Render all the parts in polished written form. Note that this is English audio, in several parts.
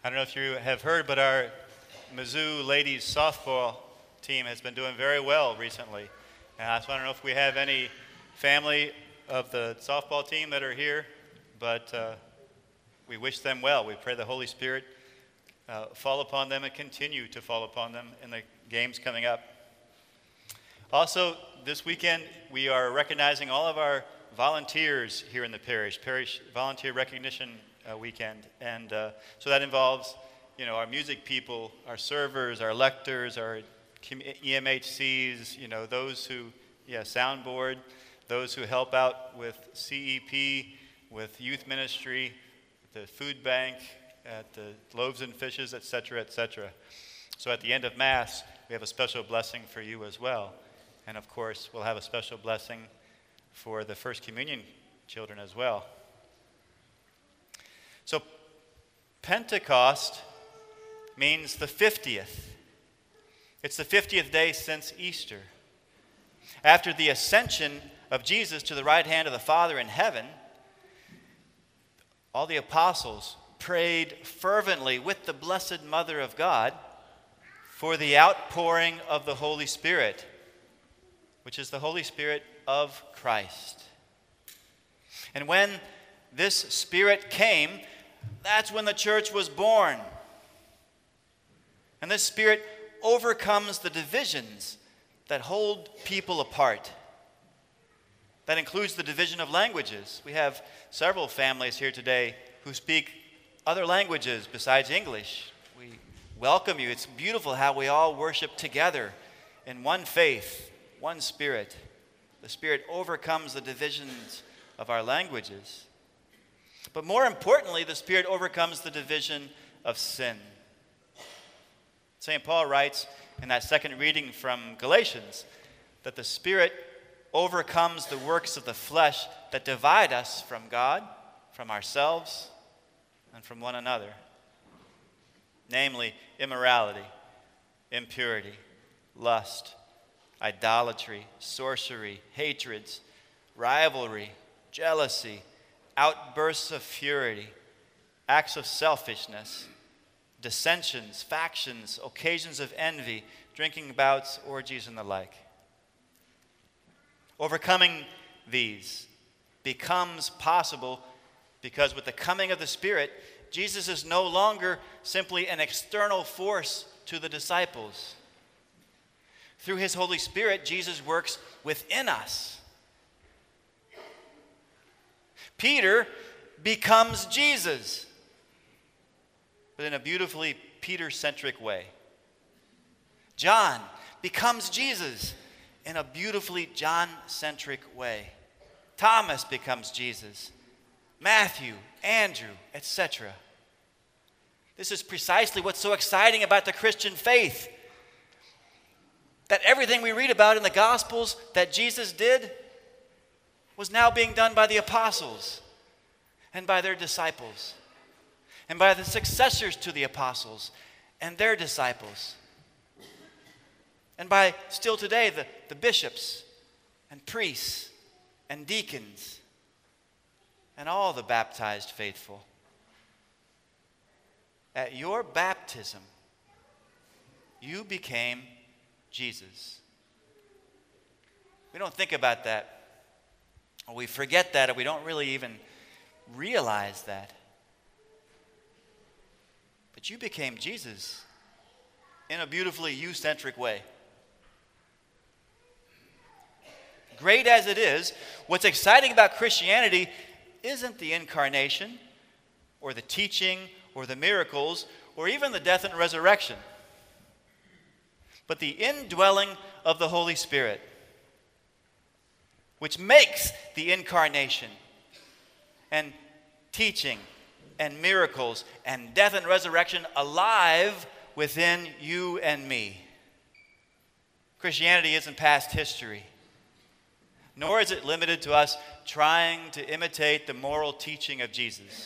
I don't know if you have heard, but our Mizzou ladies softball team has been doing very well recently. And I just want to know if we have any family of the softball team that are here, but we wish them well. We pray the Holy Spirit fall upon them and continue to fall upon them in the games coming up. Also, this weekend, we are recognizing all of our volunteers here in the parish volunteer recognition weekend. And so that involves, our music people, our servers, our lectors, our EMHCs, those who, soundboard, those who help out with CEP, with youth ministry, the food bank, at the loaves and fishes, etc., etc. So at the end of Mass, we have a special blessing for you as well. And of course, we'll have a special blessing for the First Communion children as well. So Pentecost means the 50th. It's the 50th day since Easter. After the ascension of Jesus to the right hand of the Father in heaven, all the apostles prayed fervently with the Blessed Mother of God for the outpouring of the Holy Spirit, which is the Holy Spirit of Christ. And when this Spirit came, that's when the church was born. And this Spirit overcomes the divisions that hold people apart. That includes the division of languages. We have several families here today who speak other languages besides English. We welcome you. It's beautiful how we all worship together in one faith, one Spirit. The Spirit overcomes the divisions of our languages. But more importantly, the Spirit overcomes the division of sin. St. Paul writes in that second reading from Galatians that the Spirit overcomes the works of the flesh that divide us from God, from ourselves, and from one another. Namely, immorality, impurity, lust, idolatry, sorcery, hatreds, rivalry, jealousy, outbursts of fury, acts of selfishness, dissensions, factions, occasions of envy, drinking bouts, orgies, and the like. Overcoming these becomes possible because with the coming of the Spirit, Jesus is no longer simply an external force to the disciples. Through his Holy Spirit, Jesus works within us. Peter becomes Jesus, but in a beautifully Peter-centric way. John becomes Jesus in a beautifully John-centric way. Thomas becomes Jesus. Matthew, Andrew, etc. This is precisely what's so exciting about the Christian faith. That everything we read about in the Gospels that Jesus did was now being done by the apostles and by their disciples and by the successors to the apostles and their disciples and by, still today, the bishops and priests and deacons and all the baptized faithful. At your baptism, you became Jesus. We don't think about that, or we forget that, or we don't really even realize that. But you became Jesus in a beautifully you-centric way. Great as it is, what's exciting about Christianity isn't the incarnation, or the teaching, or the miracles, or even the death and resurrection, but the indwelling of the Holy Spirit, which makes the incarnation and teaching and miracles and death and resurrection alive within you and me. Christianity isn't past history, nor is it limited to us trying to imitate the moral teaching of Jesus.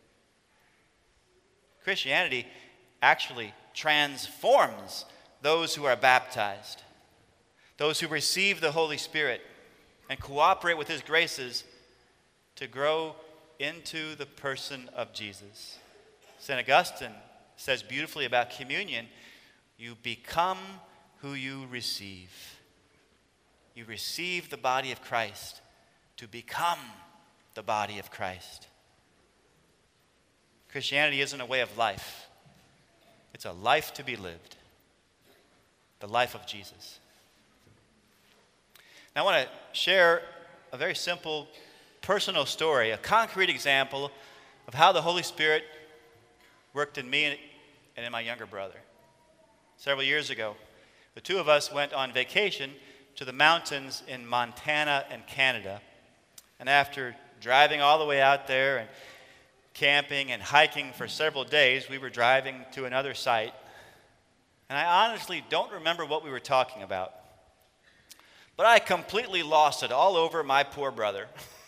Christianity actually transforms those who are baptized, those who receive the Holy Spirit and cooperate with his graces to grow into the person of Jesus. St. Augustine says beautifully about communion, you become who you receive. You receive the body of Christ to become the body of Christ. Christianity isn't a way of life. It's a life to be lived. The life of Jesus. Now, I want to share a very simple personal story, a concrete example of how the Holy Spirit worked in me and in my younger brother. Several years ago, the two of us went on vacation to the mountains in Montana and Canada. And after driving all the way out there and camping and hiking for several days, we were driving to another site. And I honestly don't remember what we were talking about. But I completely lost it all over my poor brother.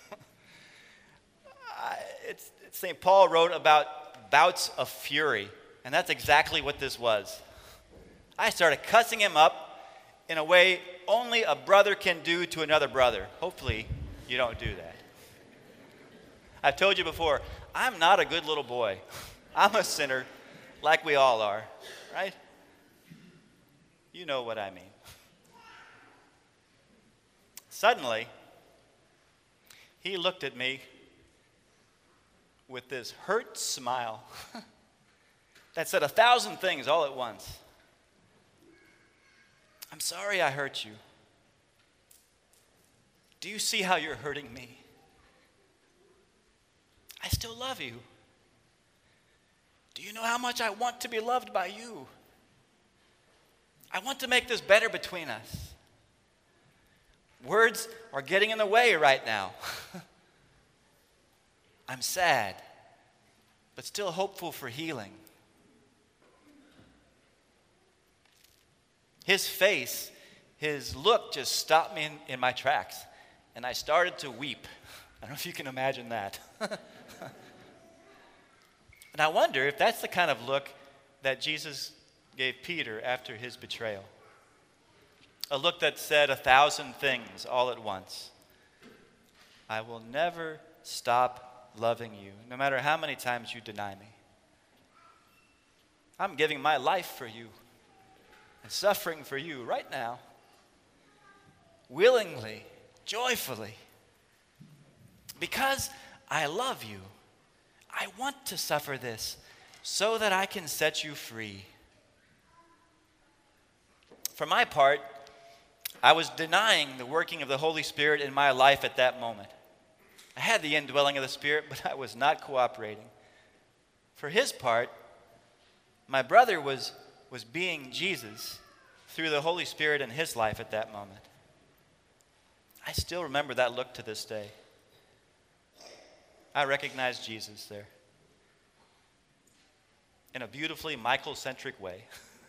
St. Paul wrote about bouts of fury, and that's exactly what this was. I started cussing him up in a way only a brother can do to another brother. Hopefully, you don't do that. I've told you before, I'm not a good little boy. I'm a sinner, like we all are, right? You know what I mean. Suddenly, he looked at me with this hurt smile that said 1,000 things all at once. I'm sorry I hurt you. Do you see how you're hurting me? I still love you. Do you know how much I want to be loved by you? I want to make this better between us. Words are getting in the way right now. I'm sad, but still hopeful for healing. His face, his look just stopped me in my tracks, and I started to weep. I don't know if you can imagine that. And I wonder if that's the kind of look that Jesus gave Peter after his betrayal. A look that said 1,000 things all at once. I will never stop loving you, no matter how many times you deny me. I'm giving my life for you and suffering for you right now, willingly, joyfully, because I love you. I want to suffer this so that I can set you free. For my part, I was denying the working of the Holy Spirit in my life at that moment. I had the indwelling of the Spirit, but I was not cooperating. For his part, my brother was being Jesus through the Holy Spirit in his life at that moment. I still remember that look to this day. I recognize Jesus there in a beautifully Michael-centric way.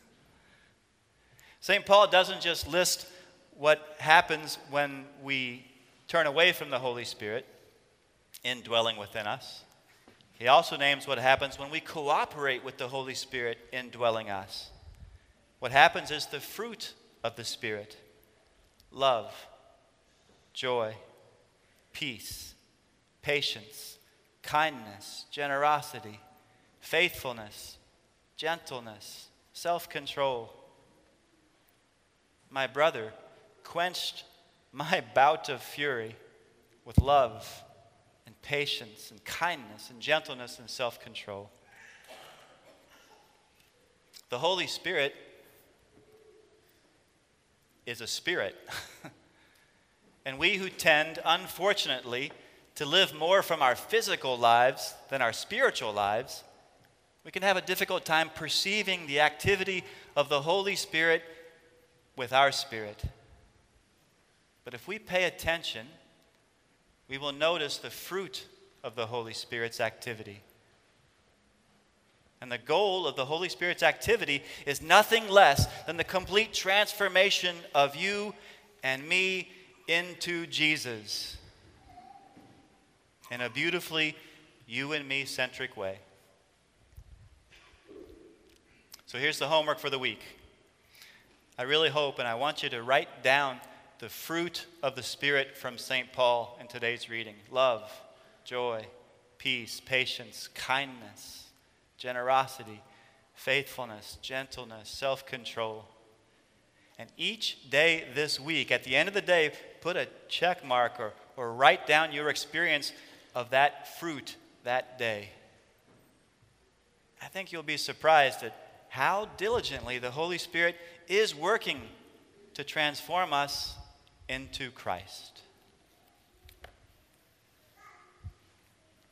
St. Paul doesn't just list what happens when we turn away from the Holy Spirit indwelling within us. He also names what happens when we cooperate with the Holy Spirit indwelling us. What happens is the fruit of the Spirit: love, joy, peace, patience, kindness, generosity, faithfulness, gentleness, self-control. My brother quenched my bout of fury with love and patience and kindness and gentleness and self-control. The Holy Spirit is a spirit. And we who tend, unfortunately, to live more from our physical lives than our spiritual lives, we can have a difficult time perceiving the activity of the Holy Spirit with our spirit. But if we pay attention, we will notice the fruit of the Holy Spirit's activity. And the goal of the Holy Spirit's activity is nothing less than the complete transformation of you and me into Jesus in a beautifully you and me centric way. So here's the homework for the week. I really hope and I want you to write down the fruit of the Spirit from St. Paul in today's reading: love, joy, peace, patience, kindness, generosity, faithfulness, gentleness, self-control. And each day this week, at the end of the day, put a check mark or write down your experience of that fruit that day. I think you'll be surprised at how diligently the Holy Spirit is working to transform us into Christ.